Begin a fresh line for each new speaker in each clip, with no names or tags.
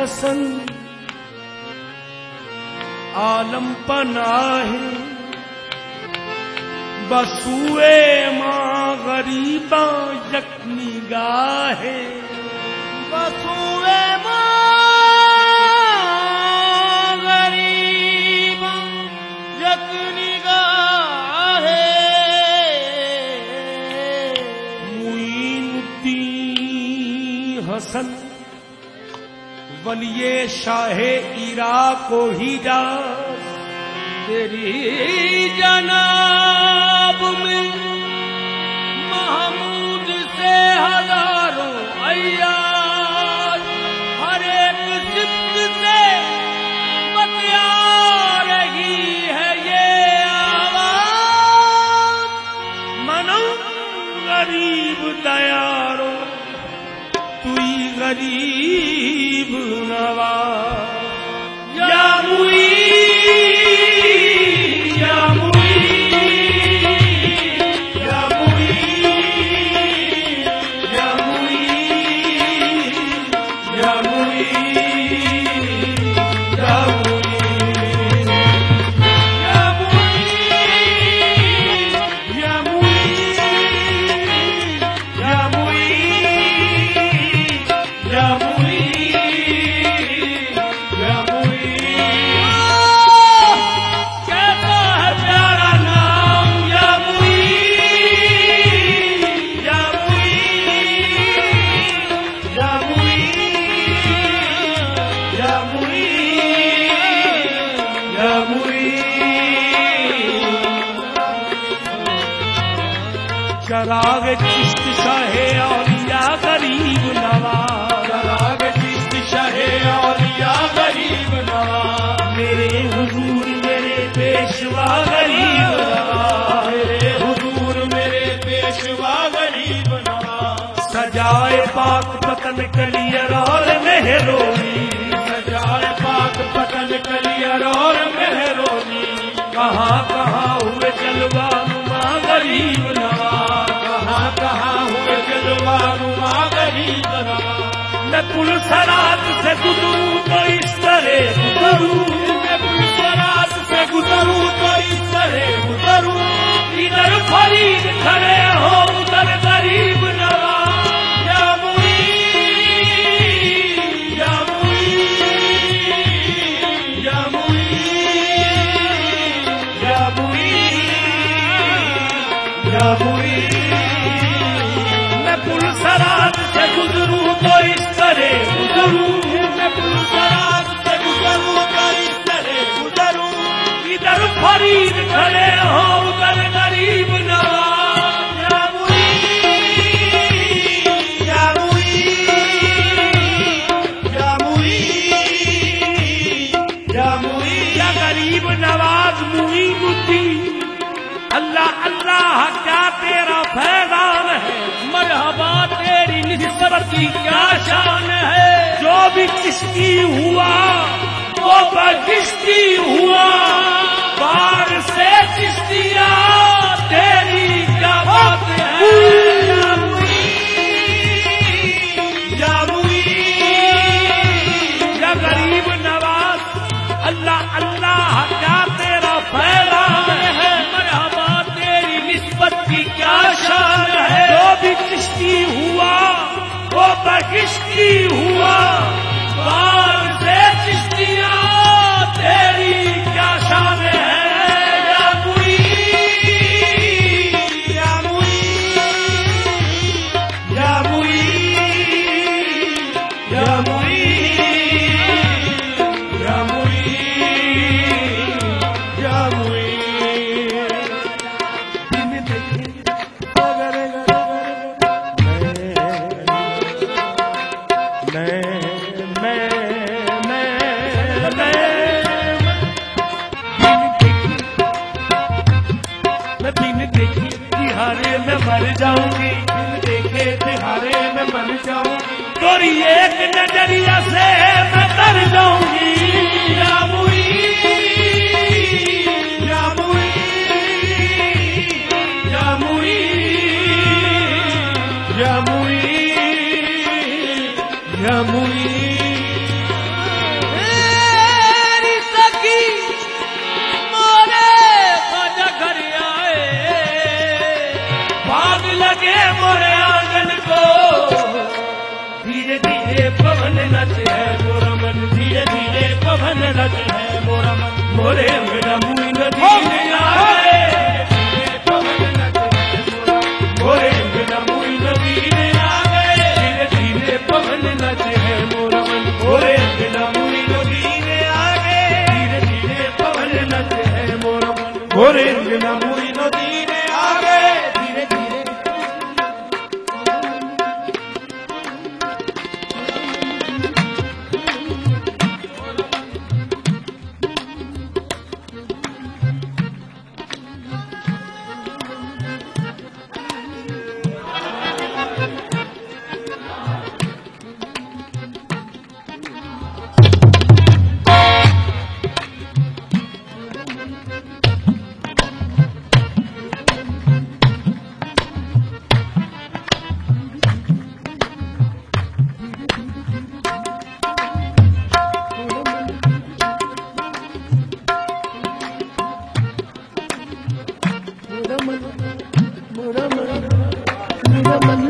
हसन आलम पनाहे बसुए माँ गरीबा यकनी गाहे
बसुए माँ गरीबा यकनी गाहे
मुईनुद्दीन हसन वलिये शाहे इराक को ही जा
तेरी जनाब में महमूद से हजारों अय्याज हर एक सिफ्त से बतिया रही है ये आवाज
मनो गरीब दयारो तुई गरीब नवाज या मुई चराग चिश्त शाहे औलिया गरीब नवाज
चराग चिश्त शाहे औलिया गरीब नवाज
मेरे हुजूर मेरे पेशवा गरीब नवाज
मेरे हुजूर मेरे पेशवा गरीब नवाज
सजाए पाक पतन कलियर और मेहरोनी
सजाए पाक पतन कलियर और मेहरोनी
कहाँ कहाँ हुए जलवा नुमा गरीब नवाज
कहाँ हुए जलवा नुमा गरीब नवाज
मैं पुलसरात से गुजरूं तो इस तरह गुजरूं
मैं पुलसरात से गुजरूं तो इस तरह गुजरूं
इधर फरीद खड़े हो उधर गरीब नवाज
या मुई या मुई या मुई
या मुई या मुई मैं पुलसरात से गुजरूं तो इस तरह गुजरूं
मैं पुलसरात से गुजरूं तो इस तरह गुजरूं
इधर फरीद खड़े हो उधर गरीब नवाज
या मुई या मुई या मुई या मुई
या गरीब नवाज मुईनुद्दीन अल्लाह अल्लाह क्या तेरा फैजान है
मरहबा तेरी निस्बत की क्या शान है
जो भी किसकी हुआ वो बगिश्ती हुआ बार से चिश्तिया तेरी क्या बात है
या मुई या मुई
या गरीब नवाज अल्लाह अल्लाह क्या तेरा फैजान है
मरहबा तेरी निस्बत की क्या शान है
जो भी चिश्ती हुआ वो बगिश्ती हुआ बार से चिश्तिया तेरी क्या शान है
या मुई या मुई
या मुई या मुई या मुई या मुई दिन देखे अगर मैं बिन देखी तिहारे में मर जाऊंगी
बिन देखे तिहारे में मर जाऊंगी
तोरी एक नजरिया से मैं तर जाऊंगी
या मुई या मुई या मुई
यमुई यमुई मन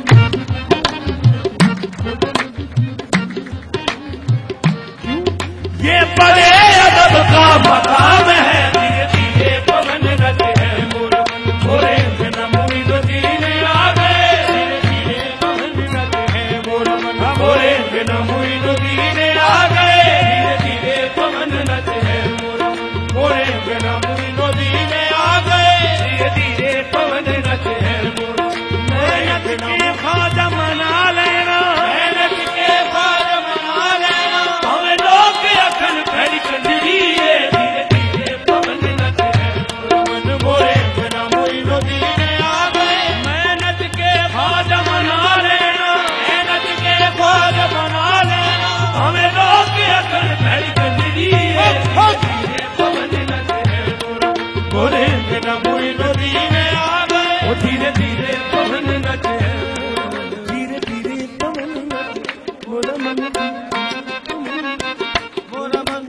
ये बड़े अदब का मकाम है, धीरे धीरे पवन रच है मोरा मन। मोरे बिना मोइनुद्दीन आ गए, धीरे धीरे पवन रच है मोरा मन। मोरे बिना मोइनुद्दीन आ गए, धीरे धीरे पवन रच है मोरा मन। मोरे बिना मोइनुद्दीन आ गए, धीरे धीरे पवन रच है मोरा मन। मेहनत के ख्वाजा मना लेना, मेहनत के ख्वाजा मना लेना, हमें लोग अखन खड़ी कंजरी है, धीरे धीरे पवन रच है मोरा मन। मोरे बिना मोइनुद्दीन आ गए, मेहनत के ख्वाजा मना लेना, मेहनत के ख्वाजा मना लेना, हमें लोग अखन खड़ी कंजरी है, धीरे पवन रच है मोरा मन। मोरे बिना मोइनुद्दीन आ गए, वो धीरे धीरे पवन रच है, धीरे धीरे पवन रच मोरा मन। मोरा मन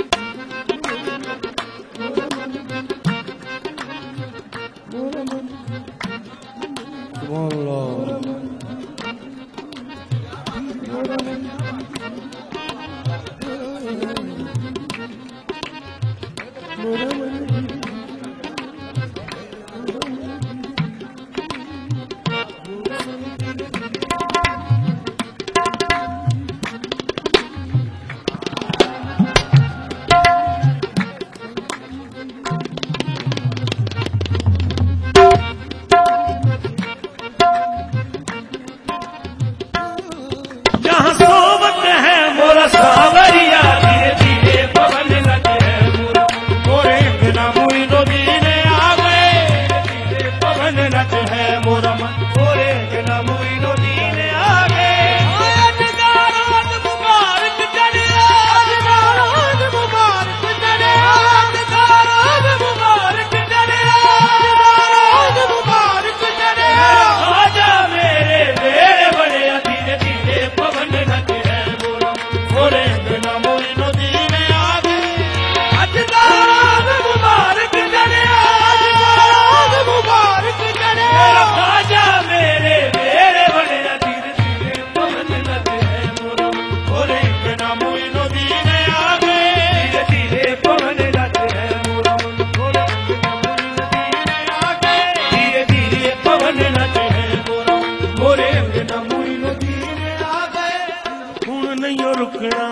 यहाँ सोवत है मोरा सावरिया, धीरे धीरे पवन रच है मोरा मन। मोरे बिना मोइनुद्दीन आ गए, धीरे पवन रच है मोरा मन। मोरे बिना मोइनुद्दीन आ गए, अजदारात मुबारक चढ़े, अजदारात मुबारक चढ़े, अजदारात मुबारक चढ़े, अजदारात मुबारक चढ़े। ख्वाजा मेरे बेरे बड़े, धीरे धीरे पवन रच है मोरा मन। मोरे बिना मोइनुद्दीन आ गए, अजदारात मुबारक चढ़े, अजदारात मुबारक चढ़े। ख्वाजा मेरे बेरे बड़े, धीरे धीरे पवन रच है मोरा मन। मोरे बिना मोइनुद्दीन आ गए, धीरे धीरे पवन रच है मोरा मन। मोरे बिना मोइनुद्दीन आ गए, धीरे धीरे पवन रच है मोरा मन। मोरे बिना मोइनुद्दीन आ गए। हुण नहीं रुकना,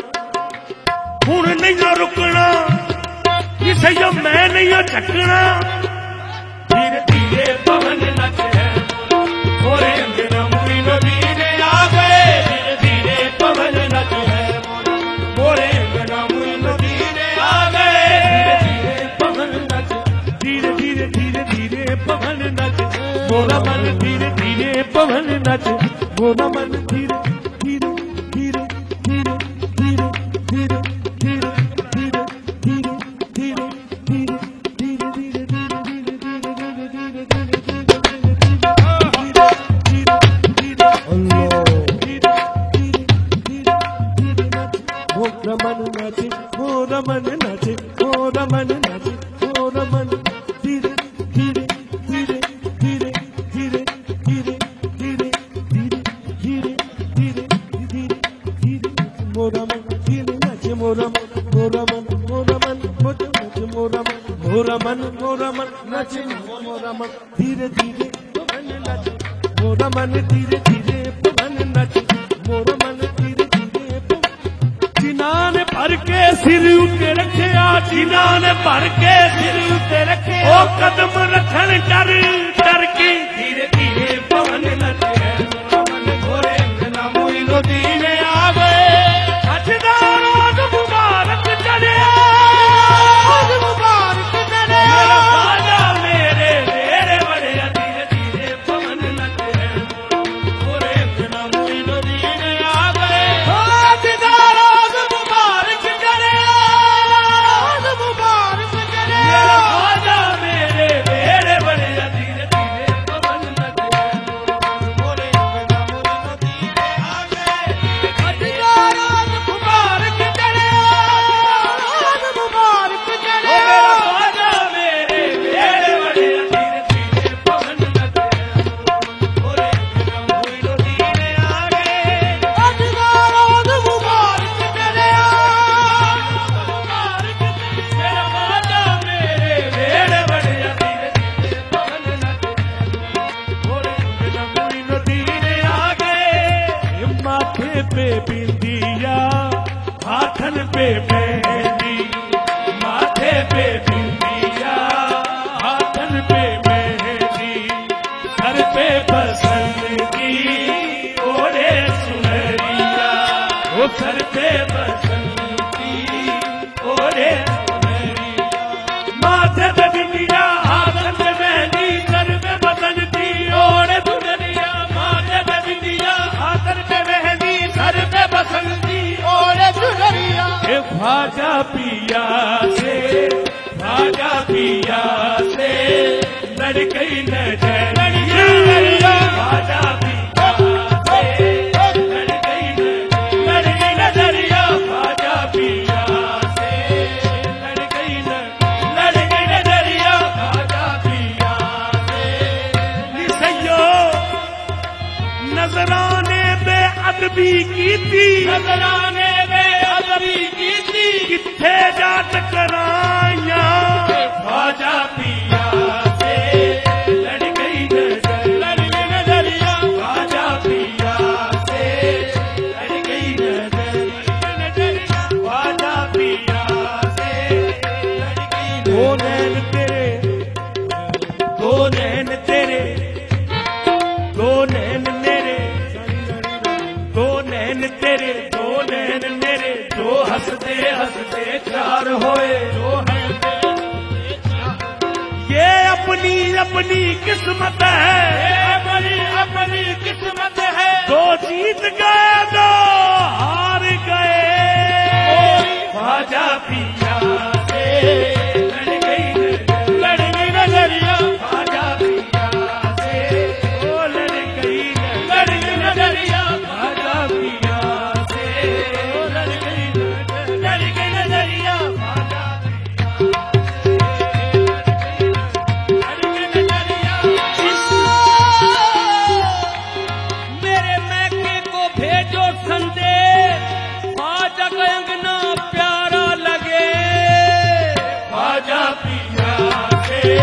हुण नहीं रुकना, इसे जो मैं नहीं झकना, धीरे धीरे पवन रच है मोरा मन। मोरे बिना मोइनुद्दीन आ गए, धीरे धीरे पवन रच है मोरा मन। मोरे बिना मोइनुद्दीन आ गए, धीरे धीरे पवन रच, धीरे धीरे धीरे धीरे पवन रच मोरा मन। धीरे धीरे पवन रच मोरा मन। धीरे धीरे धीरे धीरे धीरे धीरे धीरे धीरे धीरे धीरे धीरे धीरे धीरे मोरा मन नाचे, मोरा मन नाचे, मोरा मन नाचे, मोरा मन। धीरे धीरे धीरे धीरे धीरे धीरे धीरे धीरे धीरे धीरे धीरे धीरे मोरा मन। धीरे नाचे मोरा मन, मोरा मन, मोरा मन, मोरा नाचे मोरा मन, मोरा मन, मोरा मन नाचे मोरा मन। धीरे धीरे पवन नाचे मोरा मन, धीरे धीरे पवन नाचे मोरा मन। धीरे धीरे जिन्हां ने भर के सिर उत्ते रखे, जिन्हां ने भर के सिर उत्ते रखे, ओ कदम रखन डर डर के, धीरे धीरे पवन नचे है मोरा मन। मोरे बिना मोइनुद्दीन आ गए, अजदारात मुबारक चढ़े, मुबारक चढ़े। ख्वाजा मेरे बेरे बड़े, धीरे धीरे पवन नचे है मोरा मन। मोरे बिना मोइनुद्दीन आ गए, अजदारात मुबारक चढ़े, मुबारक चढ़े। ख्वाजा मेरे बेरे बड़े, धीरे धीरे पवन बिंदिया, हाथन पे मेहंदी, माथे पे बिंदिया, हाथन पे मेहंदी, सर पे बसंती ओढ़े सुनरिया, वो सर पे बसंती ओढ़े सुनरिया, माथे पे बिंदिया, हाथन पे मेहंदी, सर पे बसंती ओढ़े सुनरिया, माथे पे बिंदिया, हाथन पे मेहंदी, सर पे बसंती ओढ़े सुनरिया। ए भाजा पिया से, भाजा पिया से लड़ गई नजरिया, भाजा पिया से लड़ गई नजरिया, भाजा पिया से लड़ गई नजरिया, भाजा पिया से। निसैयो नजराने पे अदबी की थी, नजराने पे अदबी की थी, किथे जा टकराइया, भाजा पिया से लड़ गई नजरिया, भाजा पिया से लड़ गई नजरिया, भाजा पिया से लड़ गई। दो नैन तेरे, दो नैन तेरे, दो नैन मेरे, दो नैन तेरे, दो नैन मेरे, दो हंसते हंसते चार होए, दो हंसते ये अपनी अपनी किस्मत है, ये अपनी अपनी किस्मत है, दो जीत गए दो हार गए, भाजा पिया से लड़ गई नजरिया, भाजा पिया से ओ लड़ गई नजरिया, भाजा पिया से ओ लड़ गई नजरिया, भाजा
मेरे मैके को भेजो संदेश, ख्वाजा का अंगना प्यारा लगे,
भाजा पिया से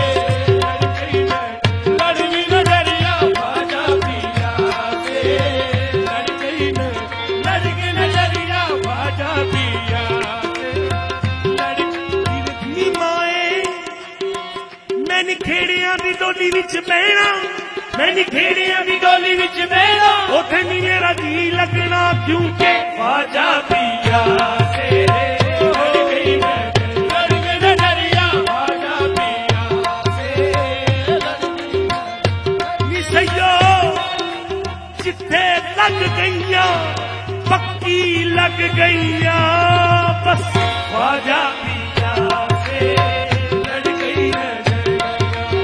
लड़ गई नजरिया, भाजा पिया से लड़ गई नजरिया, भाजा पिया से लड़ गई। माए मैं निखेड़िया दी डोली विच बहना, मैं निखेड़िया दी डोली विच बहना, उथे नी मेरा जी लगना, क्योंकि भाजा पिया से लड़ गई नजरिया, भाजा पिया से लड़ गई। निसैयो जिथे लग गईया पक्की लग गईया, बस भाजा पिया से लड़ गई नजरिया,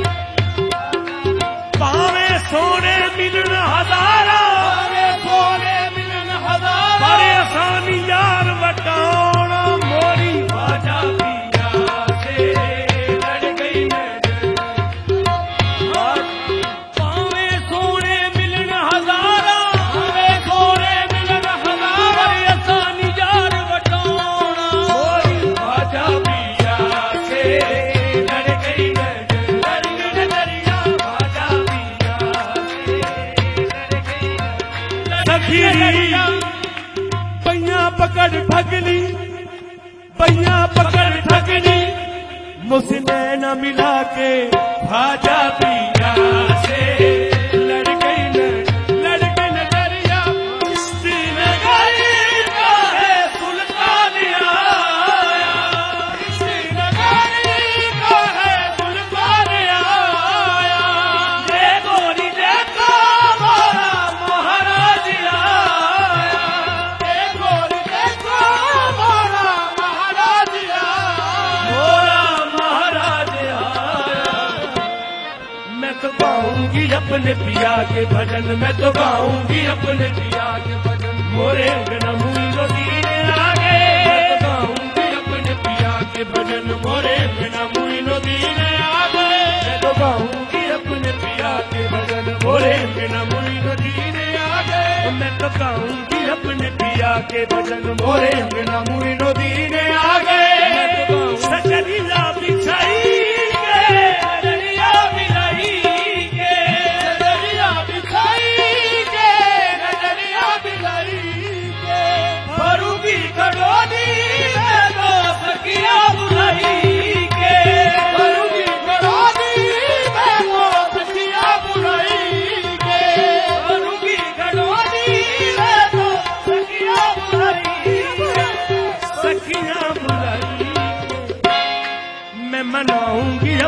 पावे सोने मिलन हजारा, सोने मिलन हजारा, बड़े आसानी यार वटाना मोरी, भाजा पिया से लड़ गई नजरिया,
पावे सोने मिलन हजारा, पावे सोने मिलन हजारा, बड़े आसानी यार वटाना,
मोरी भाजा पिया से लड़ गई नजरिया, भाजा पिया से लड़ गई नजरिया। पैया पकड़ ठगनी, पैया पकड़ ठगनी, मुझसे न मिला के भाजा पिया से लड़ गई नजरिया। श्रीनगरी का है सुल्तान आया, श्रीनगरी का है सुल्तान आया, ये गोरी देखो मोरा महाराज आया, ये गोरी देखो मोरा महाराज आया, मोरा महाराज आया। मैं तो गाऊंगी अपने पिया के भजन, मैं तो गाऊंगी अपने पिया के भजन, मोरे अंगना मुइनो दीने आगे, मैं तो गाऊंगी अपने पिया के भजन, मोरे अंगना मुइनो दीने आगे, मैं तो गाऊंगी अपने पिया के भजन, मोरे अंगना मुइनो दीने आगे, मैं तो गाऊंगी अपने पिया के भजन, मोरे अंगना मुइनो दीने आगे, मैं तो गाऊंगी सजरिया बिछाई के, सजरिया बिछाई के, सजरिया बिछाई के, सजरिया बिछाई के,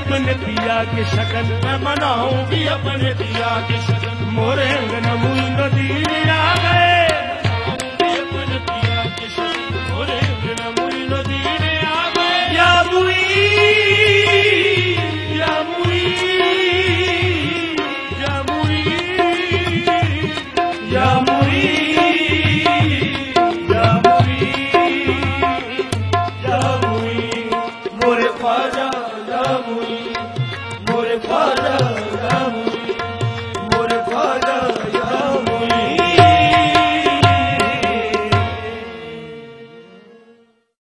अपने पिया के शगन,
मैं मनाऊंगी अपने दिया के शगन।
मोरे अंगना